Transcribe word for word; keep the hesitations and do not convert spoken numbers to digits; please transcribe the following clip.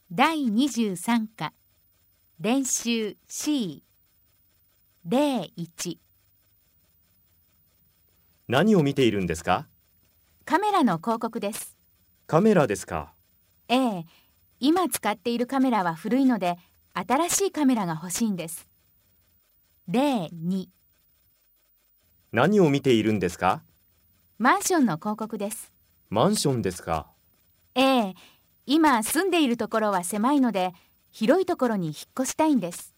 だいにじゅうさん課練習 シー ゼロいち。 何を見ているんですか？ カメラの広告です。 カメラですか？ ええ、今使っているカメラは古いので新しいカメラが欲しいんです。ゼロに。 何を見ているんですか？ マンションの広告です。 マンションですか？ ええ、今住んでいるところは狭いので広いところに引っ越したいんです。